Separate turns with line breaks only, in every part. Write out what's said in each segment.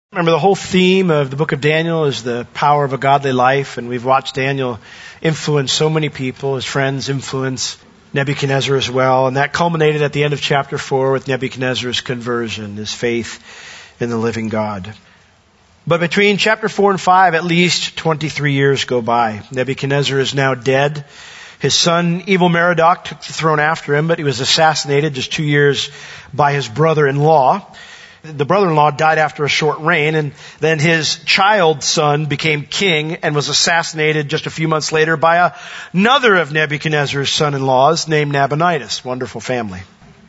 Remember, the whole theme of the book of Daniel is the power of a godly life, and we've watched Daniel influence so many people. His friends influence Nebuchadnezzar as well, and that culminated at the end of chapter 4 with Nebuchadnezzar's conversion, his faith in the living God. But between chapter 4 and 5, at least 23 years go by. Nebuchadnezzar is now dead. His son, Evil Merodach, took the throne after him, but he was assassinated just 2 years by his brother-in-law. The brother-in-law died after a short reign, and then his child son became king and was assassinated just a few months later by another of Nebuchadnezzar's son-in-laws named Nabonidus. Wonderful family.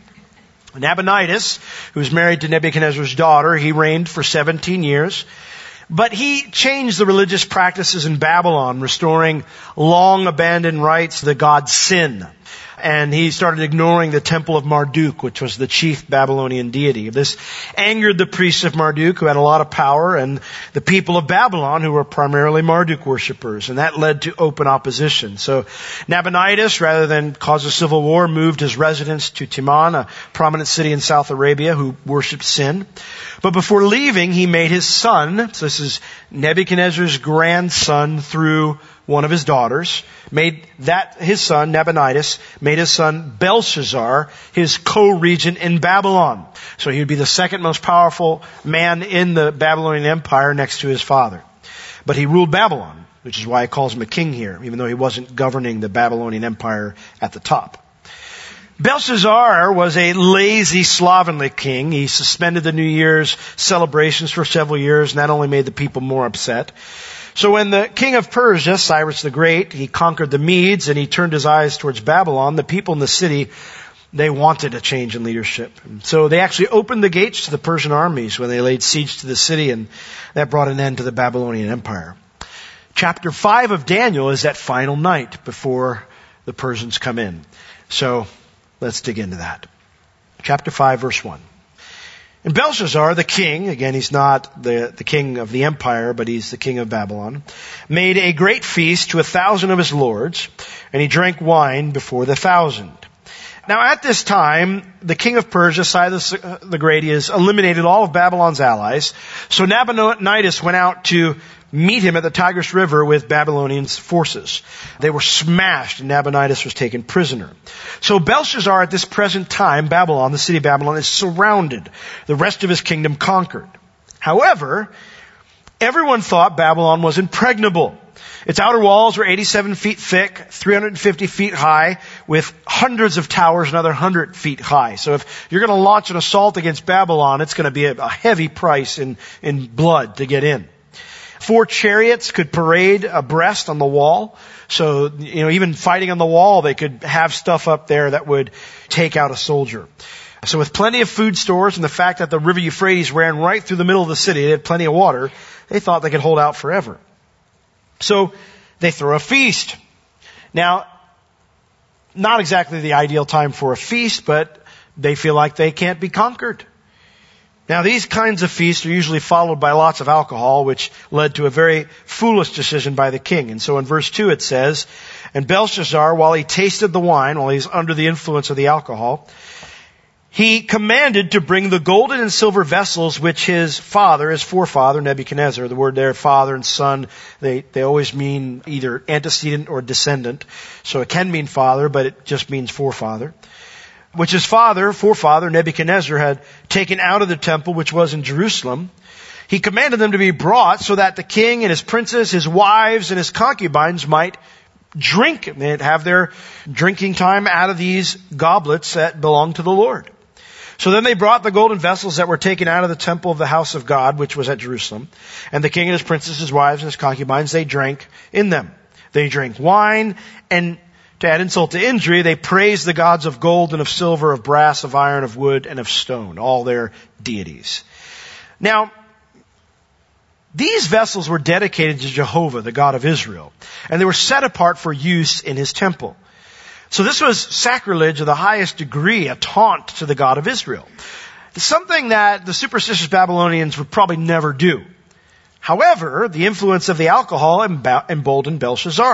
Nabonidus, who was married to Nebuchadnezzar's daughter, he reigned for 17 years. But he changed the religious practices in Babylon, restoring long abandoned rites to the god Sin. And he started ignoring the temple of Marduk, which was the chief Babylonian deity. This angered the priests of Marduk, who had a lot of power, and the people of Babylon, who were primarily Marduk worshippers. And that led to open opposition. So Nabonidus, rather than cause a civil war, moved his residence to Timan, a prominent city in South Arabia who worshipped Sin. But before leaving, he made his son, so this is Nebuchadnezzar's grandson through one of his daughters, his son, Nabonidus, made his son Belshazzar his co-regent in Babylon. So he would be the second most powerful man in the Babylonian Empire next to his father. But he ruled Babylon, which is why he calls him a king here, even though he wasn't governing the Babylonian Empire at the top. Belshazzar was a lazy, slovenly king. He suspended the New Year's celebrations for several years, and that only made the people more upset. So when the king of Persia, Cyrus the Great, he conquered the Medes and he turned his eyes towards Babylon, the people in the city, they wanted a change in leadership. So they actually opened the gates to the Persian armies when they laid siege to the city, and that brought an end to the Babylonian Empire. Chapter 5 of Daniel is that final night before the Persians come in. So let's dig into that. Chapter 5, verse 1. And Belshazzar, the king, again, he's not the king of the empire, but he's the king of Babylon, made a great feast to 1,000 of his lords, and he drank wine before the 1,000. Now at this time, the king of Persia, Cyrus the Great, has eliminated all of Babylon's allies. So Nabonidus went out to meet him at the Tigris River with Babylonians' forces. They were smashed, and Nabonidus was taken prisoner. So Belshazzar, at this present time, Babylon, the city of Babylon, is surrounded. The rest of his kingdom conquered. However, everyone thought Babylon was impregnable. Its outer walls were 87 feet thick, 350 feet high, with hundreds of towers another 100 feet high. So if you're going to launch an assault against Babylon, it's going to be a heavy price in blood to get in. 4 chariots could parade abreast on the wall. So, even fighting on the wall, they could have stuff up there that would take out a soldier. So with plenty of food stores and the fact that the river Euphrates ran right through the middle of the city, they had plenty of water, they thought they could hold out forever. So they throw a feast. Now, not exactly the ideal time for a feast, but they feel like they can't be conquered. Now, these kinds of feasts are usually followed by lots of alcohol, which led to a very foolish decision by the king. And so in verse 2 it says, and Belshazzar, while he tasted the wine, while he's under the influence of the alcohol, he commanded to bring the golden and silver vessels which his forefather, Nebuchadnezzar, the word there, father and son, they always mean either antecedent or descendant. So it can mean father, but it just means forefather. Which his forefather, Nebuchadnezzar, had taken out of the temple which was in Jerusalem. He commanded them to be brought so that the king and his princes, his wives, and his concubines might drink. They'd have their drinking time out of these goblets that belonged to the Lord. So then they brought the golden vessels that were taken out of the temple of the house of God, which was at Jerusalem. And the king and his princes, his wives, and his concubines, they drank in them. They drank wine, and to add insult to injury, they praised the gods of gold and of silver, of brass, of iron, of wood, and of stone, all their deities. Now, these vessels were dedicated to Jehovah, the God of Israel, and they were set apart for use in his temple. So this was sacrilege of the highest degree, a taunt to the God of Israel. Something that the superstitious Babylonians would probably never do. However, the influence of the alcohol emboldened Belshazzar.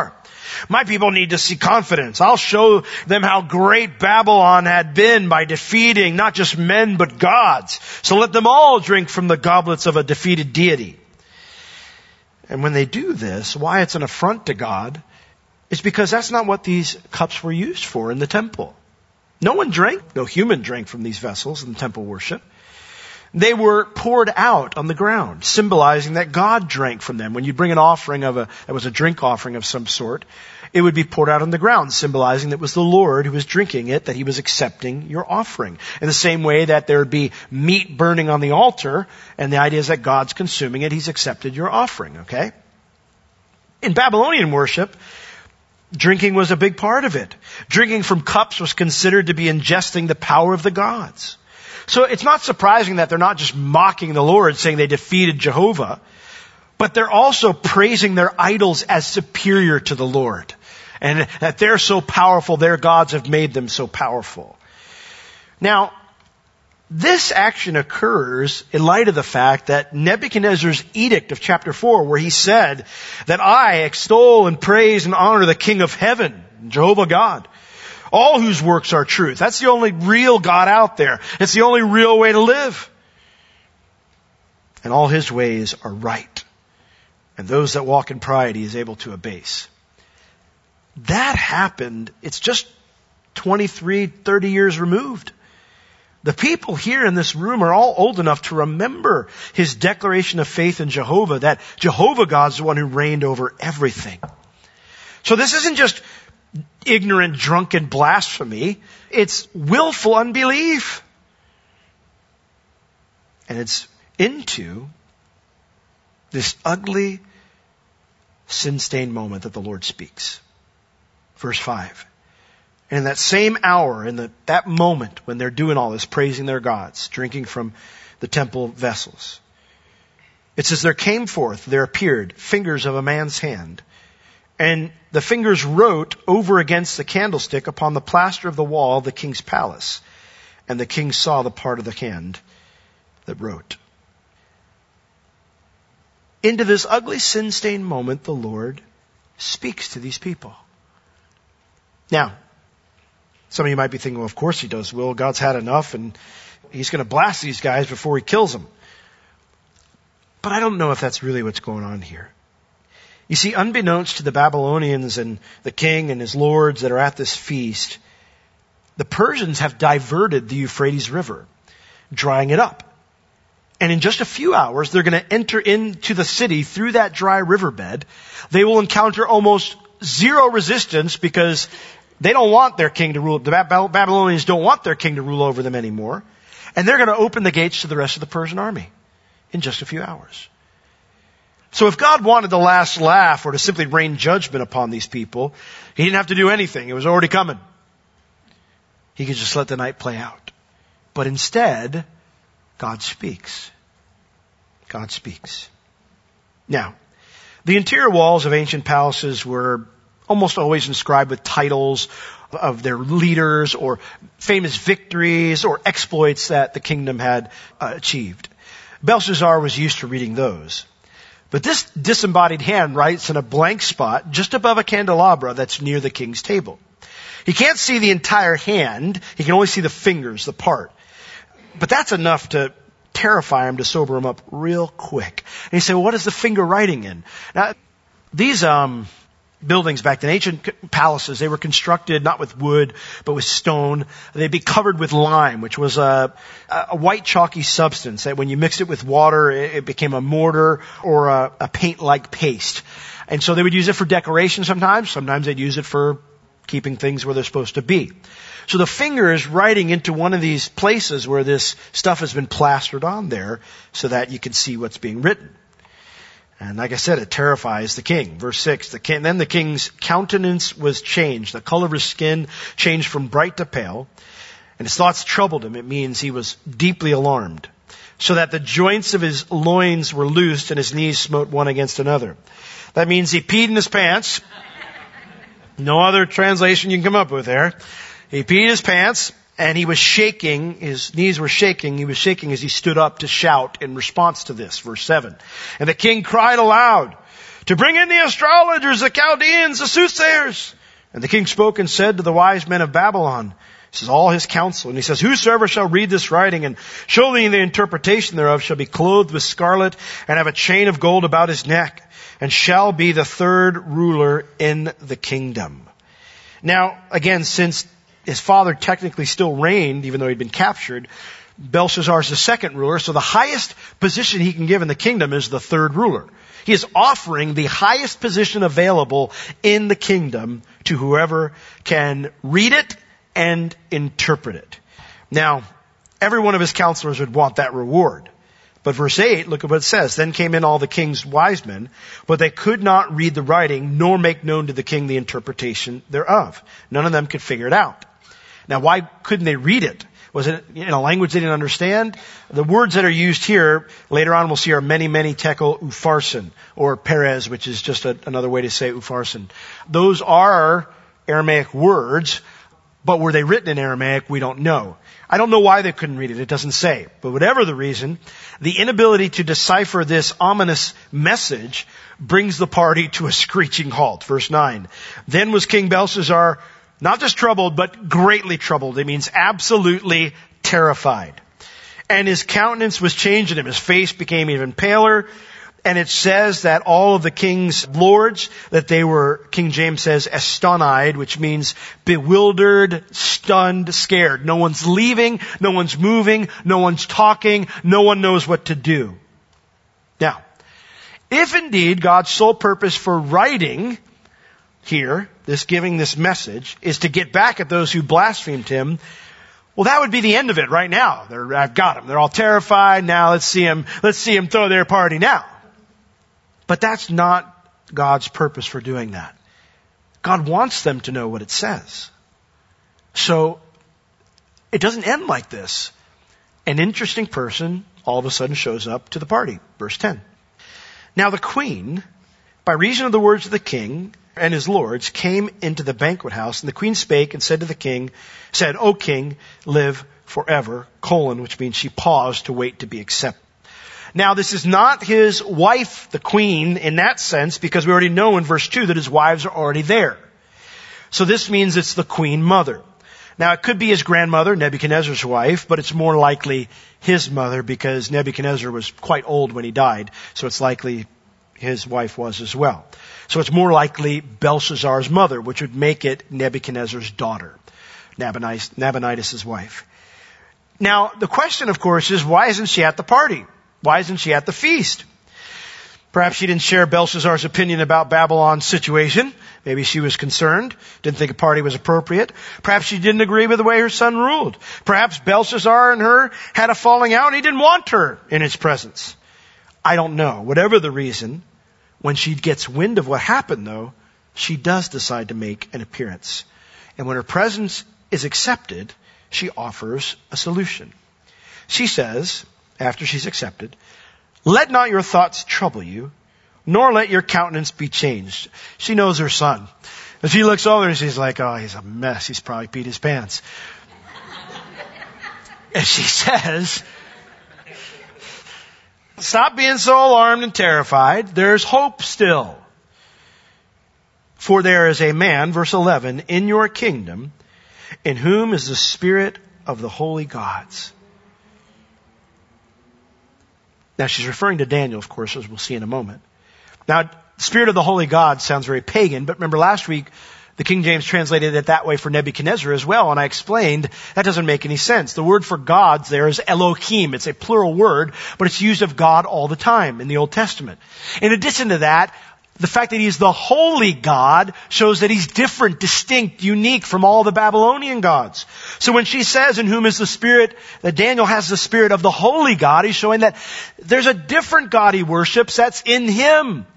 My people need to see confidence. I'll show them how great Babylon had been by defeating not just men, but gods. So let them all drink from the goblets of a defeated deity. And when they do this, why it's an affront to God is because that's not what these cups were used for in the temple. No one drank, no human drank from these vessels in temple worship. They were poured out on the ground, symbolizing that God drank from them. When you bring an offering that was a drink offering of some sort, it would be poured out on the ground, symbolizing that it was the Lord who was drinking it, that he was accepting your offering. In the same way that there would be meat burning on the altar, and the idea is that God's consuming it, he's accepted your offering, okay? In Babylonian worship, drinking was a big part of it. Drinking from cups was considered to be ingesting the power of the gods. So it's not surprising that they're not just mocking the Lord, saying they defeated Jehovah, but they're also praising their idols as superior to the Lord. And that they're so powerful, their gods have made them so powerful. Now, this action occurs in light of the fact that Nebuchadnezzar's edict of chapter 4, where he said that I extol and praise and honor the King of heaven, Jehovah God, all whose works are truth. That's the only real God out there. It's the only real way to live. And all his ways are right. And those that walk in pride he is able to abase. That happened, it's just 23, 30 years removed. The people here in this room are all old enough to remember his declaration of faith in Jehovah, that Jehovah God's the one who reigned over everything. So this isn't just ignorant, drunken blasphemy. It's willful unbelief. And it's into this ugly, sin-stained moment that the Lord speaks. Verse 5. And in that same hour, in that moment when they're doing all this, praising their gods, drinking from the temple vessels, it says, there came forth, there appeared fingers of a man's hand, and the fingers wrote over against the candlestick upon the plaster of the wall of the king's palace. And the king saw the part of the hand that wrote. Into this ugly sin-stained moment, the Lord speaks to these people. Now, some of you might be thinking, well, of course he does, Will. God's had enough and he's going to blast these guys before he kills them. But I don't know if that's really what's going on here. You see, unbeknownst to the Babylonians and the king and his lords that are at this feast, the Persians have diverted the Euphrates River, drying it up. And in just a few hours, they're going to enter into the city through that dry riverbed. They will encounter almost zero resistance because they don't want their king to rule. The Babylonians don't want their king to rule over them anymore. And they're going to open the gates to the rest of the Persian army in just a few hours. So if God wanted the last laugh or to simply rain judgment upon these people, he didn't have to do anything. It was already coming. He could just let the night play out. But instead, God speaks. God speaks. Now, the interior walls of ancient palaces were almost always inscribed with titles of their leaders or famous victories or exploits that the kingdom had achieved. Belshazzar was used to reading those. But this disembodied hand writes in a blank spot just above a candelabra that's near the king's table. He can't see the entire hand. He can only see the fingers, the part. But that's enough to terrify him, to sober him up real quick. And he said, well, what is the finger writing in? Now, these buildings back then, ancient palaces, they were constructed not with wood, but with stone. They'd be covered with lime, which was a white chalky substance that when you mixed it with water, it became a mortar or a paint-like paste. And so they would use it for decoration sometimes. Sometimes they'd use it for keeping things where they're supposed to be. So the finger is writing into one of these places where this stuff has been plastered on there so that you can see what's being written. And like I said, it terrifies the king. Verse 6, then the king's countenance was changed. The color of his skin changed from bright to pale. And his thoughts troubled him. It means he was deeply alarmed. So that the joints of his loins were loosed and his knees smote one against another. That means he peed in his pants. No other translation you can come up with there. He peed in his pants and he was shaking. His knees were shaking. He was shaking as he stood up to shout in response to this. Verse 7. And the king cried aloud to bring in the astrologers, the Chaldeans, the soothsayers. And the king spoke and said to the wise men of Babylon, this is all his counsel. And he says, whosoever shall read this writing and show thee the interpretation thereof shall be clothed with scarlet and have a chain of gold about his neck and shall be the third ruler in the kingdom. Now, again, since his father technically still reigned, even though he'd been captured, Belshazzar is the second ruler, so the highest position he can give in the kingdom is the third ruler. He is offering the highest position available in the kingdom to whoever can read it and interpret it. Now, every one of his counselors would want that reward. But verse 8, look at what it says. Then came in all the king's wise men, but they could not read the writing, nor make known to the king the interpretation thereof. None of them could figure it out. Now, why couldn't they read it? Was it in a language they didn't understand? The words that are used here, later on we'll see, are many, many tekel upharsin, or Perez, which is just another way to say upharsin. Those are Aramaic words, but were they written in Aramaic? We don't know. I don't know why they couldn't read it. It doesn't say. But whatever the reason, the inability to decipher this ominous message brings the party to a screeching halt. Verse 9. Then was King Belshazzar not just troubled, but greatly troubled. It means absolutely terrified. And his countenance was changed in him. His face became even paler. And it says that all of the king's lords, that they were, King James says, astonied, which means bewildered, stunned, scared. No one's leaving, no one's moving, no one's talking, no one knows what to do. Now, if indeed God's sole purpose for writing here, giving this message, is to get back at those who blasphemed him, well, that would be the end of it right now. I've got them. They're all terrified. Now let's see them throw their party now. But that's not God's purpose for doing that. God wants them to know what it says. So it doesn't end like this. An interesting person all of a sudden shows up to the party. Verse 10. Now the queen, by reason of the words of the king and his lords, came into the banquet house, and the queen spake and said to the king, said, O king, live forever, which means she paused to wait to be accepted. Now, this is not his wife, the queen, in that sense, because we already know in verse 2 that his wives are already there. So this means it's the queen mother. Now, it could be his grandmother, Nebuchadnezzar's wife, but it's more likely his mother because Nebuchadnezzar was quite old when he died, so it's likely his wife was as well. So it's more likely Belshazzar's mother, which would make it Nebuchadnezzar's daughter, Nabonidus' wife. Now, the question, of course, is why isn't she at the party? Why isn't she at the feast? Perhaps she didn't share Belshazzar's opinion about Babylon's situation. Maybe she was concerned, didn't think a party was appropriate. Perhaps she didn't agree with the way her son ruled. Perhaps Belshazzar and her had a falling out and he didn't want her in his presence. I don't know. Whatever the reason, when she gets wind of what happened, though, she does decide to make an appearance. And when her presence is accepted, she offers a solution. She says, after she's accepted, let not your thoughts trouble you, nor let your countenance be changed. She knows her son. And she looks over and she's like, oh, he's a mess. He's probably peed his pants. And she says, stop being so alarmed and terrified. There's hope still. For there is a man, verse 11, in your kingdom, in whom is the spirit of the holy gods. Now, she's referring to Daniel, of course, as we'll see in a moment. Now, spirit of the holy God sounds very pagan, but remember last week, the King James translated it that way for Nebuchadnezzar as well, and I explained that doesn't make any sense. The word for gods there is Elohim. It's a plural word, but it's used of God all the time in the Old Testament. In addition to that, the fact that he's the holy God shows that he's different, distinct, unique from all the Babylonian gods. So when she says, in whom is the spirit, that Daniel has the spirit of the holy God, he's showing that there's a different God he worships that's in him.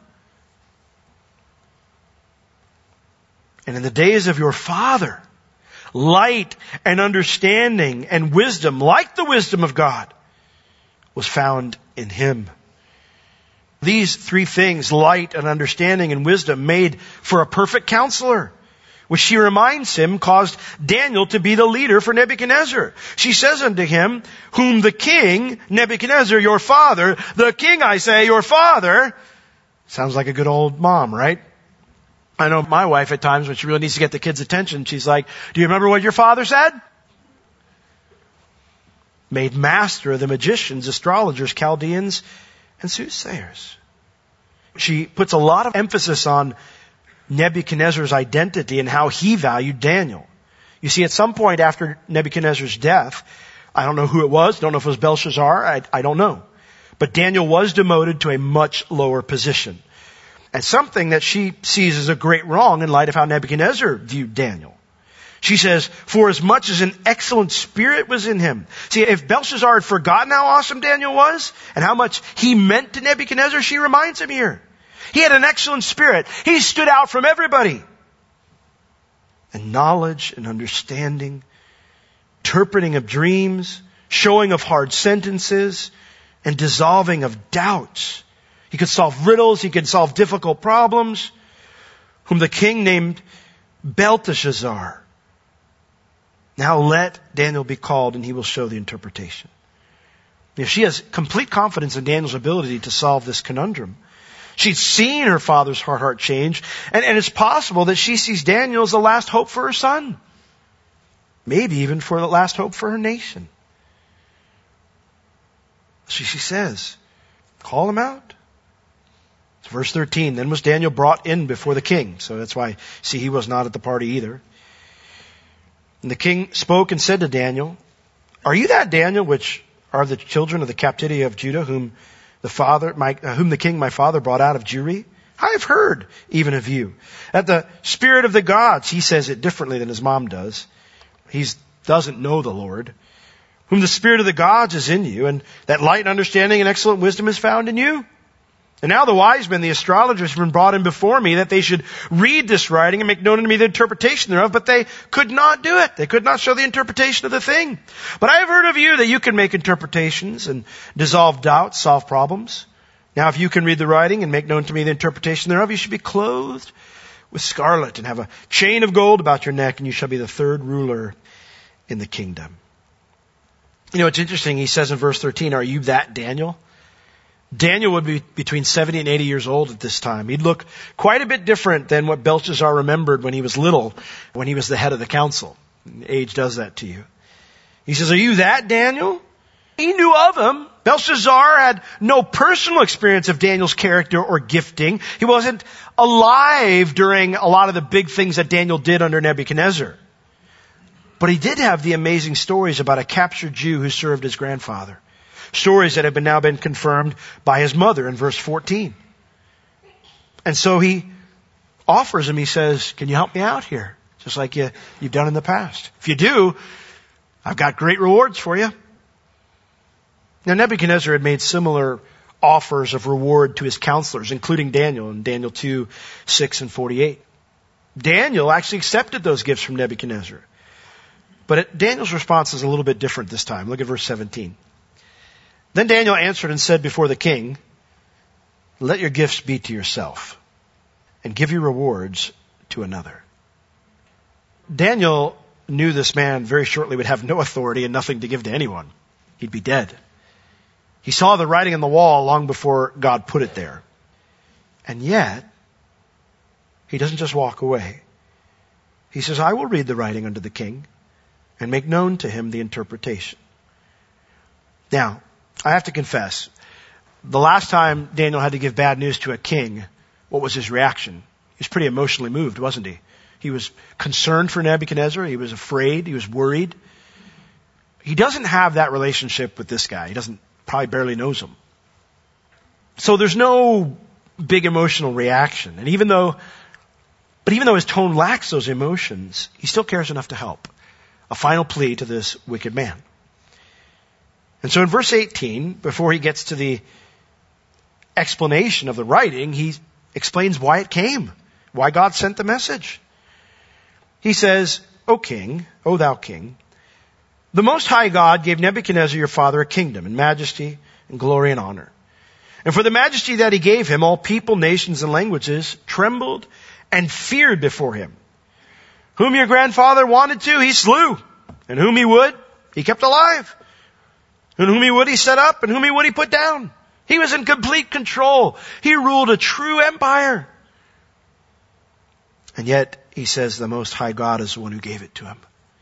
And in the days of your father, light and understanding and wisdom, like the wisdom of God, was found in him. These three things, light and understanding and wisdom, made for a perfect counselor, which she reminds him caused Daniel to be the leader for Nebuchadnezzar. She says unto him, whom the king, Nebuchadnezzar, your father, the king, I say, your father, Sounds like a good old mom, right? I know my wife at times when she really needs to get the kids' attention, she's like, do you remember what your father said? Made master of the magicians, astrologers, Chaldeans, and soothsayers. She puts a lot of emphasis on Nebuchadnezzar's identity and how he valued Daniel. You see, at some point after Nebuchadnezzar's death, I don't know who it was, don't know if it was Belshazzar, I don't know. But Daniel was demoted to a much lower position. And something that she sees as a great wrong in light of how Nebuchadnezzar viewed Daniel. She says, for as much as an excellent spirit was in him. See, if Belshazzar had forgotten how awesome Daniel was and how much he meant to Nebuchadnezzar, she reminds him here. He had an excellent spirit. He stood out from everybody. And knowledge and understanding, interpreting of dreams, showing of hard sentences, and dissolving of doubts. He could solve riddles. He could solve difficult problems. Whom the king named Belteshazzar. Now let Daniel be called and he will show the interpretation. If she has complete confidence in Daniel's ability to solve this conundrum. She'd seen her father's heart change, and it's possible that she sees Daniel as the last hope for her son. Maybe even for the last hope for her nation. So she says, call him out. It's verse 13. Then was Daniel brought in before the king. So that's why, see, he was not at the party either. And the king spoke and said to Daniel, are you that Daniel which are the children of the captivity of Judah, whom the king my father brought out of Jewry? I have heard even of you, that the spirit of the gods, he says it differently than his mom does. He doesn't know the Lord. Whom the spirit of the gods is in you, and that light and understanding and excellent wisdom is found in you. And now the wise men, the astrologers, have been brought in before me that they should read this writing and make known unto me the interpretation thereof, but they could not do it. They could not show the interpretation of the thing. But I have heard of you that you can make interpretations and dissolve doubts, solve problems. Now if you can read the writing and make known to me the interpretation thereof, you should be clothed with scarlet and have a chain of gold about your neck, and you shall be the third ruler in the kingdom. You know, it's interesting. He says in verse 13, are you that Daniel? Daniel would be between 70 and 80 years old at this time. He'd look quite a bit different than what Belshazzar remembered when he was little, when he was the head of the council. Age does that to you. He says, are you that Daniel? He knew of him. Belshazzar had no personal experience of Daniel's character or gifting. He wasn't alive during a lot of the big things that Daniel did under Nebuchadnezzar. But he did have the amazing stories about a captured Jew who served his grandfather. Stories that have now been confirmed by his mother in verse 14. And so he offers him, he says, can you help me out here? Just like you've done in the past. If you do, I've got great rewards for you. Now Nebuchadnezzar had made similar offers of reward to his counselors, including Daniel in Daniel 2, 6 and 48. Daniel actually accepted those gifts from Nebuchadnezzar. But Daniel's response is a little bit different this time. Look at verse 17. Then Daniel answered and said before the king, let your gifts be to yourself, and give your rewards to another. Daniel knew this man very shortly would have no authority and nothing to give to anyone. He'd be dead. He saw the writing on the wall long before God put it there. And yet, he doesn't just walk away. He says, I will read the writing unto the king and make known to him the interpretation. Now, I have to confess, the last time Daniel had to give bad news to a king, what was his reaction? He was pretty emotionally moved, wasn't he? He was concerned for Nebuchadnezzar. He was afraid. He was worried. He doesn't have that relationship with this guy. He probably barely knows him. So there's no big emotional reaction. And even though his tone lacks those emotions, he still cares enough to help. A final plea to this wicked man. And so in verse 18, before he gets to the explanation of the writing, he explains why it came, why God sent the message. He says, O thou king, the Most High God gave Nebuchadnezzar your father a kingdom and majesty and glory and honor. And for the majesty that he gave him, all people, nations, and languages trembled and feared before him. Whom your grandfather wanted to, he slew. And whom he would, he kept alive. And whom he would, he set up. And whom he would, he put down. He was in complete control. He ruled a true empire. And yet, he says the Most High God is the one who gave it to him.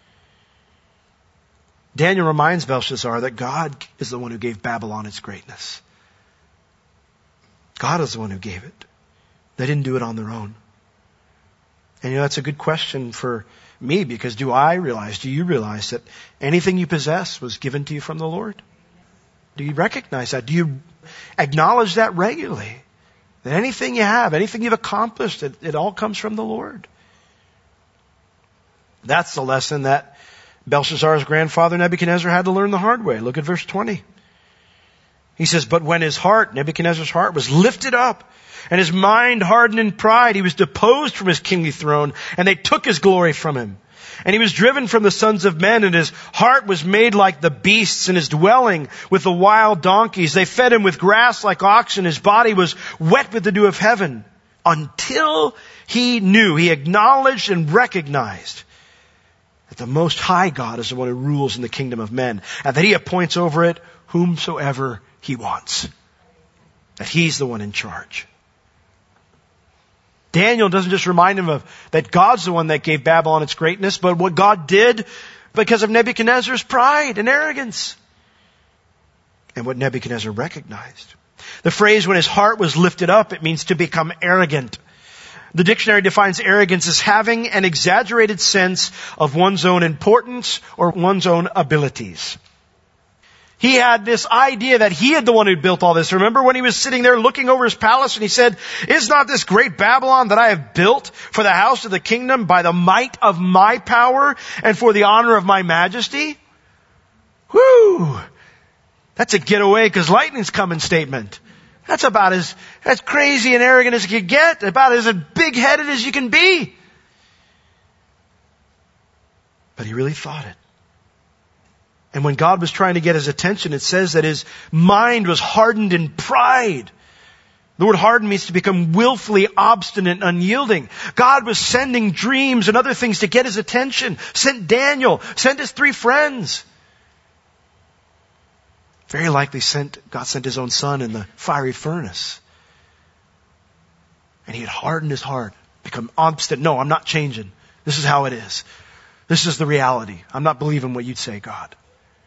Daniel reminds Belshazzar that God is the one who gave Babylon its greatness. God is the one who gave it. They didn't do it on their own. And that's a good question for me, because do you realize that anything you possess was given to you from the Lord? Do you recognize that? Do you acknowledge that regularly? That anything you have, anything you've accomplished, it all comes from the Lord. That's the lesson that Belshazzar's grandfather Nebuchadnezzar had to learn the hard way. Look at verse 20. He says, but when Nebuchadnezzar's heart was lifted up, and his mind hardened in pride, he was deposed from his kingly throne, and they took his glory from him. And he was driven from the sons of men, and his heart was made like the beasts, and his dwelling with the wild donkeys. They fed him with grass like oxen. His body was wet with the dew of heaven. Until he acknowledged and recognized that the Most High God is the one who rules in the kingdom of men, and that he appoints over it whomsoever he wants. That he's the one in charge. Daniel doesn't just remind him of that God's the one that gave Babylon its greatness, but what God did because of Nebuchadnezzar's pride and arrogance. And what Nebuchadnezzar recognized. The phrase, when his heart was lifted up, it means to become arrogant. The dictionary defines arrogance as having an exaggerated sense of one's own importance or one's own abilities. He had this idea that he had the one who built all this. Remember when he was sitting there looking over his palace and he said, is not this great Babylon that I have built for the house of the kingdom by the might of my power and for the honor of my majesty? Whoo! That's a get away because lightning's coming statement. That's about as crazy and arrogant as you can get, about as big-headed as you can be. But he really thought it. And when God was trying to get his attention, it says that his mind was hardened in pride. The word hardened means to become willfully obstinate and unyielding. God was sending dreams and other things to get his attention. Sent Daniel, sent his 3 friends. Very likely God sent his own son in the fiery furnace. And he had hardened his heart, become obstinate. No, I'm not changing. This is how it is. This is the reality. I'm not believing what you'd say, God.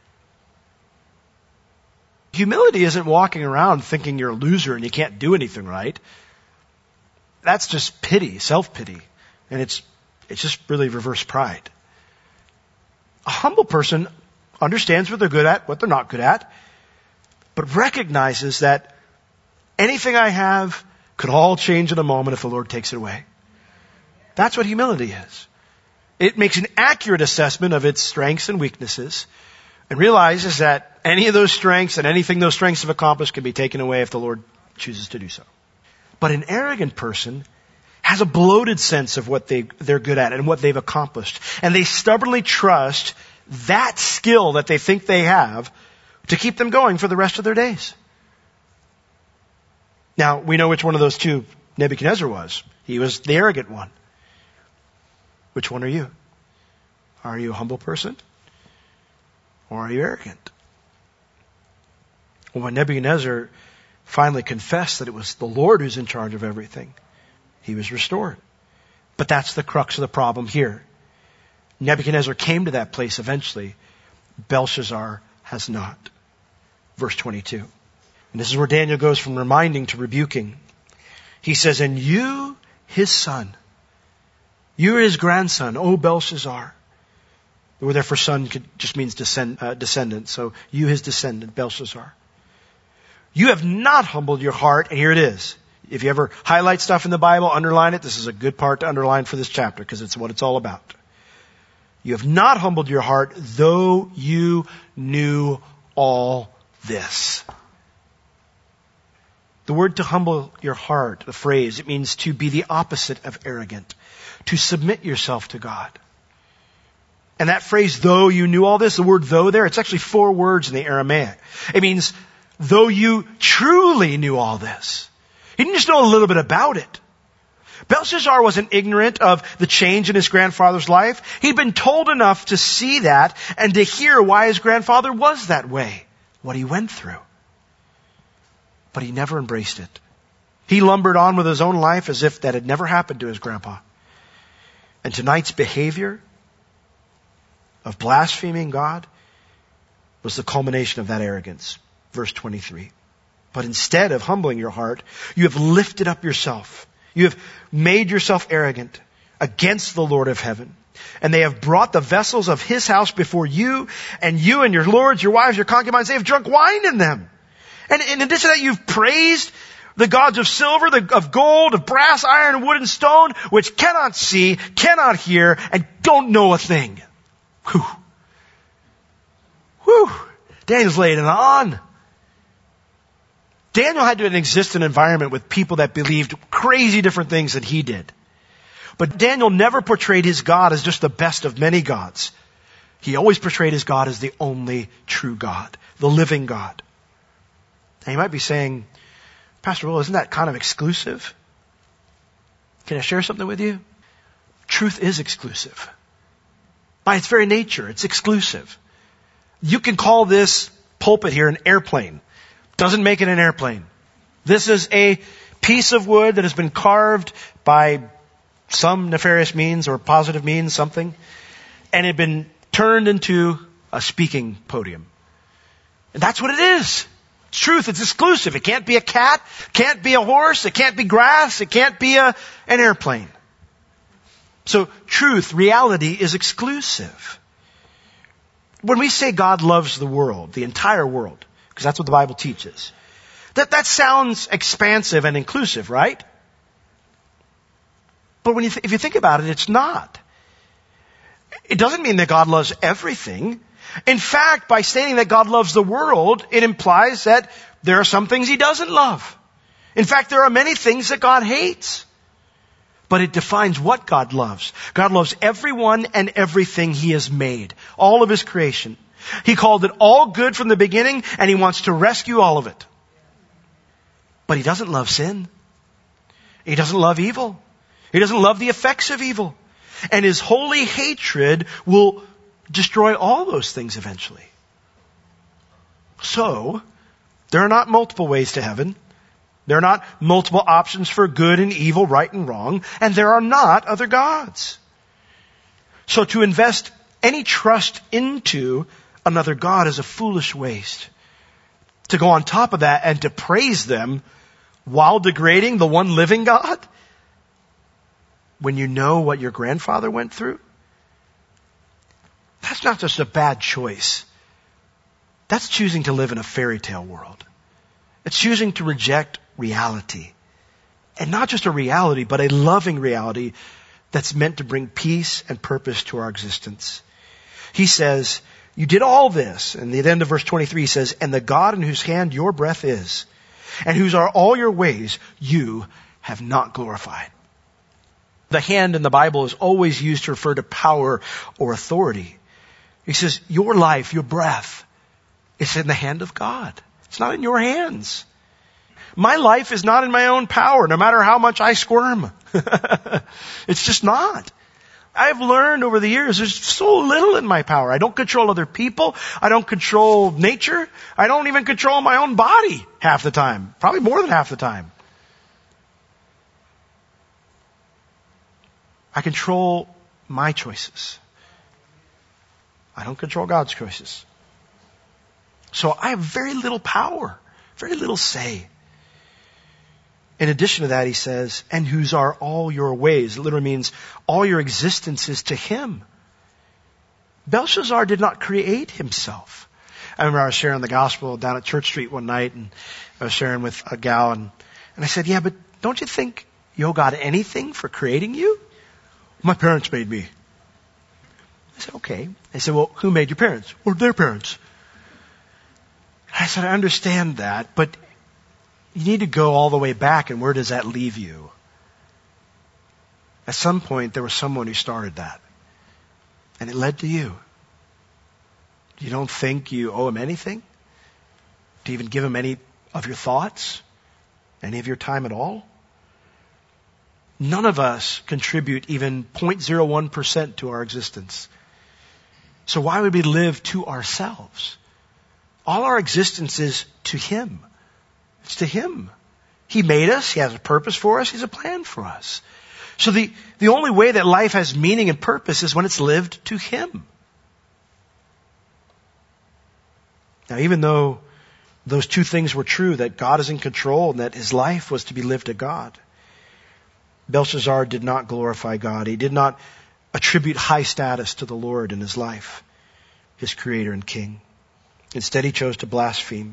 Humility isn't walking around thinking you're a loser and you can't do anything right. That's just pity, self-pity. And it's just really reverse pride. A humble person understands what they're good at, what they're not good at, but recognizes that anything I have could all change in a moment if the Lord takes it away. That's what humility is. It makes an accurate assessment of its strengths and weaknesses and realizes that any of those strengths and anything those strengths have accomplished can be taken away if the Lord chooses to do so. But an arrogant person has a bloated sense of what they're good at and what they've accomplished. And they stubbornly trust that skill that they think they have to keep them going for the rest of their days. Now, we know which one of those two Nebuchadnezzar was. He was the arrogant one. Which one are you? Are you a humble person? Or are you arrogant? Well, when Nebuchadnezzar finally confessed that it was the Lord who's in charge of everything, he was restored. But that's the crux of the problem here. Nebuchadnezzar came to that place eventually. Belshazzar has not. Verse 22. And this is where Daniel goes from reminding to rebuking. He says, and you, his son, you are his grandson, O Belshazzar. The word there for son just means descendant. So you, his descendant, Belshazzar. You have not humbled your heart, and here it is. If you ever highlight stuff in the Bible, underline it. This is a good part to underline for this chapter because it's what it's all about. You have not humbled your heart, though you knew all this. The word to humble your heart, the phrase, it means to be the opposite of arrogant, to submit yourself to God. And that phrase, though you knew all this, the word though there, it's actually 4 words in the Aramaic. It means, though you truly knew all this. He didn't just know a little bit about it. Belshazzar wasn't ignorant of the change in his grandfather's life. He'd been told enough to see that and to hear why his grandfather was that way, what he went through. but he never embraced it. He lumbered on with his own life as if that had never happened to his grandpa. And tonight's behavior of blaspheming God was the culmination of that arrogance. Verse 23. But instead of humbling your heart, you have lifted up yourself. You have made yourself arrogant against the Lord of heaven. And they have brought the vessels of his house before you and your lords, your wives, your concubines, they have drunk wine in them. And in addition to that, you've praised the gods of silver, of gold, of brass, iron, wood, and stone, which cannot see, cannot hear, and don't know a thing. Whew. Whew. Daniel's laying it on. Daniel had to exist in an environment with people that believed crazy different things than he did. But Daniel never portrayed his God as just the best of many gods. He always portrayed his God as the only true God, the living God. And you might be saying, Pastor Will, isn't that kind of exclusive? Can I share something with you? Truth is exclusive. By its very nature, it's exclusive. You can call this pulpit here an airplane. Doesn't make it an airplane. This is a piece of wood that has been carved by some nefarious means or positive means, something, and it had been turned into a speaking podium. And that's what it is. It's truth. It's exclusive. It can't be a cat, can't be a horse, it can't be grass, it can't be an airplane. So truth, reality is exclusive. When we say God loves the world, the entire world, because that's what the Bible teaches, that sounds expansive and inclusive, right? But when if you think about it, it's not. It doesn't mean that God loves everything. In fact, by stating that God loves the world, it implies that there are some things he doesn't love. In fact, there are many things that God hates. But it defines what God loves. God loves everyone and everything he has made. All of his creation. He called it all good from the beginning, and he wants to rescue all of it. But he doesn't love sin. He doesn't love evil. He doesn't love the effects of evil. And his holy hatred will destroy all those things eventually. So, there are not multiple ways to heaven. There are not multiple options for good and evil, right and wrong. And there are not other gods. So to invest any trust into another god is a foolish waste. To go on top of that and to praise them while degrading the one living God? When you know what your grandfather went through? That's not just a bad choice. That's choosing to live in a fairy tale world. It's choosing to reject reality. And not just a reality, but a loving reality that's meant to bring peace and purpose to our existence. He says, you did all this. And at the end of verse 23 he says, and the God in whose hand your breath is, and whose are all your ways, you have not glorified. The hand in the Bible is always used to refer to power or authority. He says, your life, your breath, is in the hand of God. It's not in your hands. My life is not in my own power, no matter how much I squirm. It's just not. I've learned over the years there's so little in my power. I don't control other people. I don't control nature. I don't even control my own body half the time. Probably more than half the time. I control my choices. I don't control God's choices. So I have very little power, very little say. In addition to that, he says, and whose are all your ways. It literally means all your existence is to him. Belshazzar did not create himself. I remember I was sharing the gospel down at Church Street one night, and I was sharing with a gal, and I said, yeah, but don't you think you owe God anything for creating you? My parents made me. I said, okay. They said, well, who made your parents? Or their parents. I said, I understand that, but you need to go all the way back, and where does that leave you? At some point, there was someone who started that, and it led to you. You don't think you owe him anything? To even give him any of your thoughts? Any of your time at all? None of us contribute even 0.01% to our existence. So why would we live to ourselves? All our existence is to him. It's to Him. He made us. He has a purpose for us. He has a plan for us. So the only way that life has meaning and purpose is when it's lived to Him. Now, even though those two things were true, that God is in control and that his life was to be lived to God, Belshazzar did not glorify God. He did not attribute high status to the Lord in his life, his creator and king. Instead, he chose to blaspheme.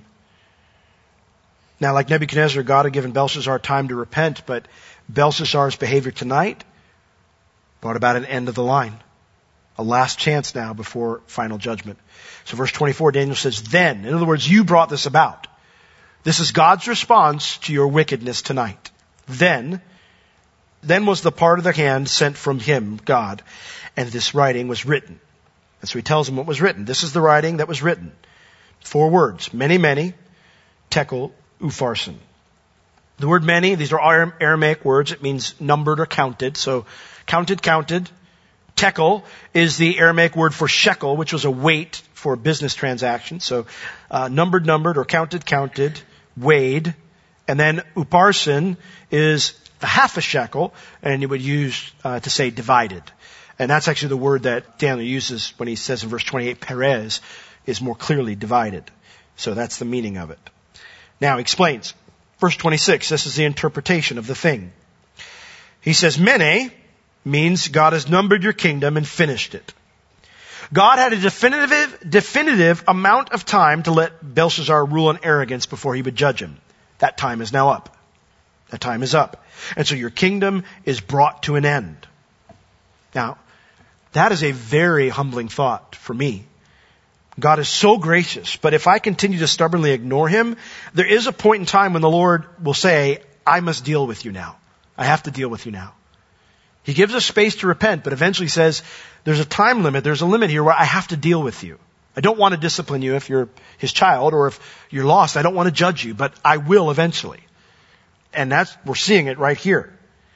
Now, like Nebuchadnezzar, God had given Belshazzar time to repent, but Belshazzar's behavior tonight brought about an end of the line. A last chance now before final judgment. So verse 24, Daniel says, then, in other words, you brought this about. This is God's response to your wickedness tonight. Then was the part of the hand sent from him, God, and this writing was written. And so he tells him what was written. This is the writing that was written. 4 words. Many, many, tekel, upharsin. The word many, these are Aramaic words. It means numbered or counted. So counted. Tekel is the Aramaic word for shekel, which was a weight for a business transaction. So numbered, or counted, weighed. And then upharsin is half a shekel, and you would use to say divided. And that's actually the word that Daniel uses when he says in verse 28, Perez is more clearly divided. So that's the meaning of it. Now he explains. Verse 26, this is the interpretation of the thing. He says, mene means God has numbered your kingdom and finished it. God had a definitive amount of time to let Belshazzar rule in arrogance before he would judge him. That time is now up. That time is up. And so your kingdom is brought to an end. Now, that is a very humbling thought for me. God is so gracious, but if I continue to stubbornly ignore him, there is a point in time when the Lord will say, I must deal with you now. I have to deal with you now. He gives us space to repent, but eventually says, there's a time limit, there's a limit here where I have to deal with you. I don't want to discipline you if you're his child, or if you're lost, I don't want to judge you, but I will eventually. And we're seeing it right here.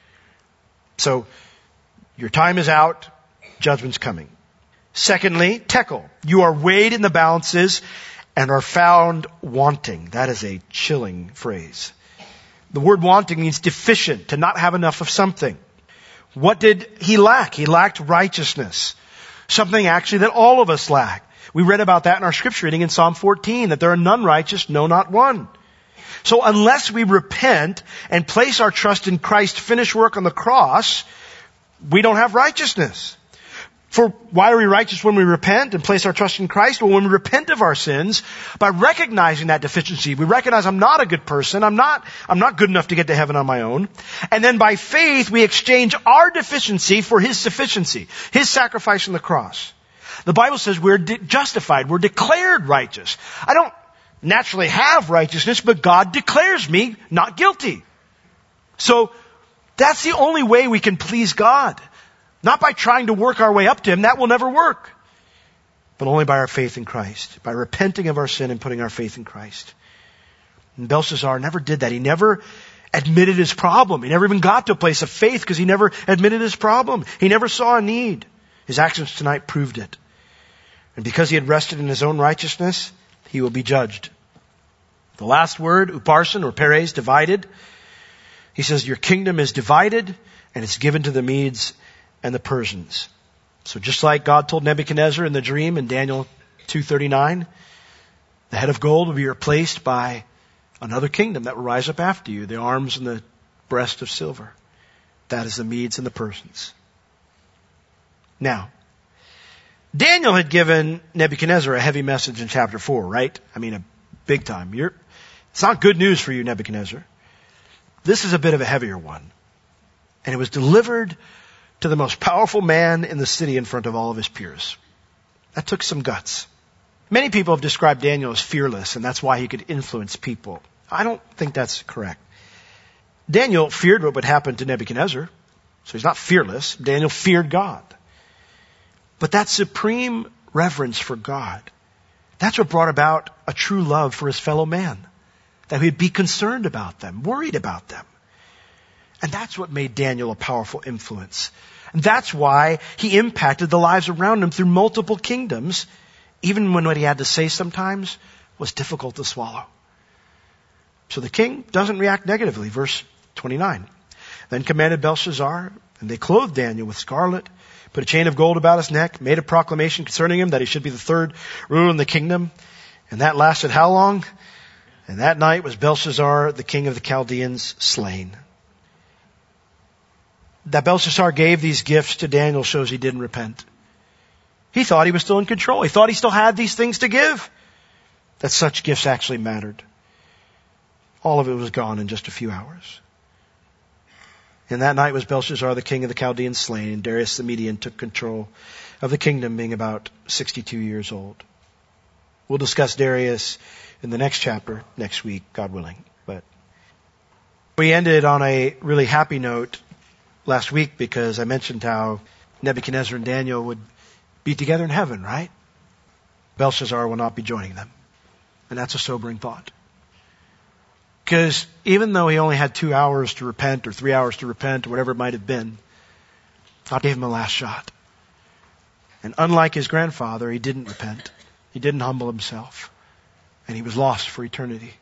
So, your time is out, judgment's coming. Secondly, tekel. You are weighed in the balances and are found wanting. That is a chilling phrase. The word wanting means deficient, to not have enough of something. What did he lack? He lacked righteousness. Something actually that all of us lack. We read about that in our scripture reading in Psalm 14, that there are none righteous, no, not one. So unless we repent and place our trust in Christ's finished work on the cross, we don't have righteousness. For why are we righteous when we repent and place our trust in Christ? Well, when we repent of our sins, by recognizing that deficiency, we recognize I'm not a good person, I'm not good enough to get to heaven on my own. And then by faith, we exchange our deficiency for his sufficiency, his sacrifice on the cross. The Bible says we're justified, we're declared righteous. I don't naturally have righteousness, but God declares me not guilty. So that's the only way we can please God. Not by trying to work our way up to him, that will never work. But only by our faith in Christ, by repenting of our sin and putting our faith in Christ. And Belshazzar never did that. He never admitted his problem. He never even got to a place of faith because he never admitted his problem. He never saw a need. His actions tonight proved it. And because he had rested in his own righteousness, he will be judged. The last word, upharsin or Perez, divided. He says, your kingdom is divided and it's given to the Medes and the Persians. So just like God told Nebuchadnezzar in the dream in Daniel 2:39, the head of gold will be replaced by another kingdom that will rise up after you, the arms and the breast of silver. That is the Medes and the Persians. Now, Daniel had given Nebuchadnezzar a heavy message in chapter 4, right? I mean, a big time. It's not good news for you, Nebuchadnezzar. This is a bit of a heavier one. And it was delivered to the most powerful man in the city in front of all of his peers. That took some guts. Many people have described Daniel as fearless, and that's why he could influence people. I don't think that's correct. Daniel feared what would happen to Nebuchadnezzar, so he's not fearless. Daniel feared God. But that supreme reverence for God, that's what brought about a true love for his fellow man. That he'd be concerned about them, worried about them. And that's what made Daniel a powerful influence. And that's why he impacted the lives around him through multiple kingdoms, even when what he had to say sometimes was difficult to swallow. So the king doesn't react negatively. Verse 29. Then commanded Belshazzar, and they clothed Daniel with scarlet, put a chain of gold about his neck, made a proclamation concerning him that he should be the third ruler in the kingdom. And that lasted how long? And that night was Belshazzar, the king of the Chaldeans, slain. That Belshazzar gave these gifts to Daniel shows he didn't repent. He thought he was still in control. He thought he still had these things to give. That such gifts actually mattered. All of it was gone in just a few hours. And that night was Belshazzar, the king of the Chaldeans, slain, and Darius the Median took control of the kingdom, being about 62 years old. We'll discuss Darius in the next chapter next week, God willing. But we ended on a really happy note last week because I mentioned how Nebuchadnezzar and Daniel would be together in heaven, right? Belshazzar will not be joining them. And that's a sobering thought. Because even though he only had 2 hours to repent or 3 hours to repent or whatever it might have been, God gave him a last shot. And unlike his grandfather, he didn't repent. He didn't humble himself. And he was lost for eternity.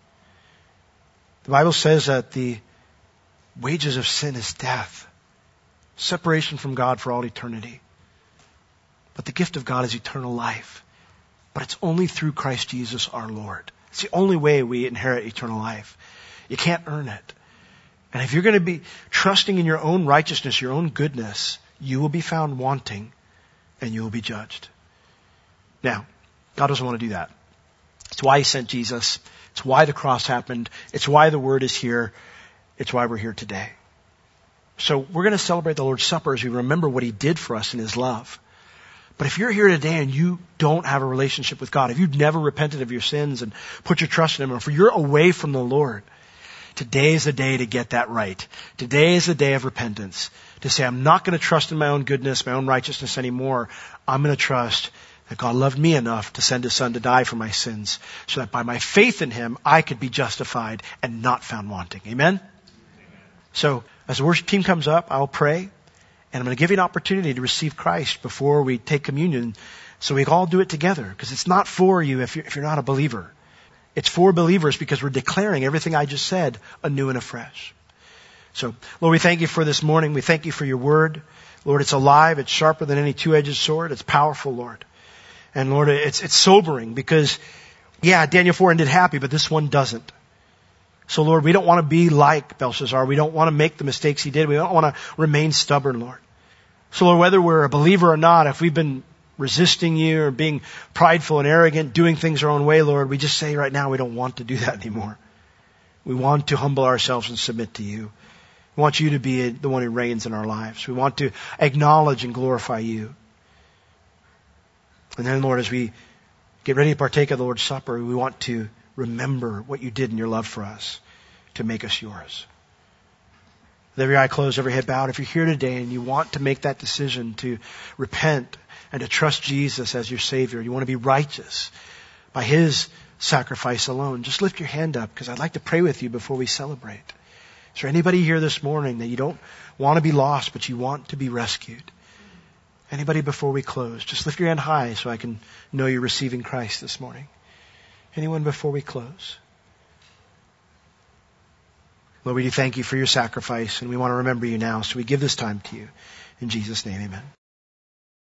The Bible says that the wages of sin is death. Separation from God for all eternity. But the gift of God is eternal life. But it's only through Christ Jesus our Lord. It's the only way we inherit eternal life. You can't earn it. And if you're going to be trusting in your own righteousness, your own goodness, you will be found wanting and you will be judged. Now, God doesn't want to do that. It's why He sent Jesus. It's why the cross happened. It's why the Word is here. It's why we're here today. So we're going to celebrate the Lord's Supper as we remember what He did for us in His love. But if you're here today and you don't have a relationship with God, if you've never repented of your sins and put your trust in Him, or if you're away from the Lord, today is the day to get that right. Today is the day of repentance. To say, I'm not going to trust in my own goodness, my own righteousness anymore. I'm going to trust that God loved me enough to send His Son to die for my sins, so that by my faith in Him, I could be justified and not found wanting. Amen? So, as the worship team comes up, I'll pray. And I'm going to give you an opportunity to receive Christ before we take communion, so we can all do it together. Because it's not for you if you're not a believer. It's for believers because we're declaring everything I just said anew and afresh. So, Lord, we thank You for this morning. We thank You for Your word. Lord, it's alive. It's sharper than any two-edged sword. It's powerful, Lord. And Lord, it's sobering because, yeah, Daniel 4 ended happy, but this one doesn't. So Lord, we don't want to be like Belshazzar. We don't want to make the mistakes he did. We don't want to remain stubborn, Lord. So Lord, whether we're a believer or not, if we've been resisting You or being prideful and arrogant, doing things our own way, Lord, we just say right now we don't want to do that anymore. We want to humble ourselves and submit to You. We want You to be the one who reigns in our lives. We want to acknowledge and glorify You. And then, Lord, as we get ready to partake of the Lord's Supper, we want to remember what You did in Your love for us to make us Yours. With every eye closed, every head bowed, if you're here today and you want to make that decision to repent and to trust Jesus as your Savior, you want to be righteous by His sacrifice alone, just lift your hand up because I'd like to pray with you before we celebrate. Is there anybody here this morning that you don't want to be lost, but you want to be rescued? Anybody before we close? Just lift your hand high so I can know you're receiving Christ this morning. Anyone before we close? Lord, we do thank You for Your sacrifice, and we want to remember You now, so we give this time to You. In Jesus' name, amen.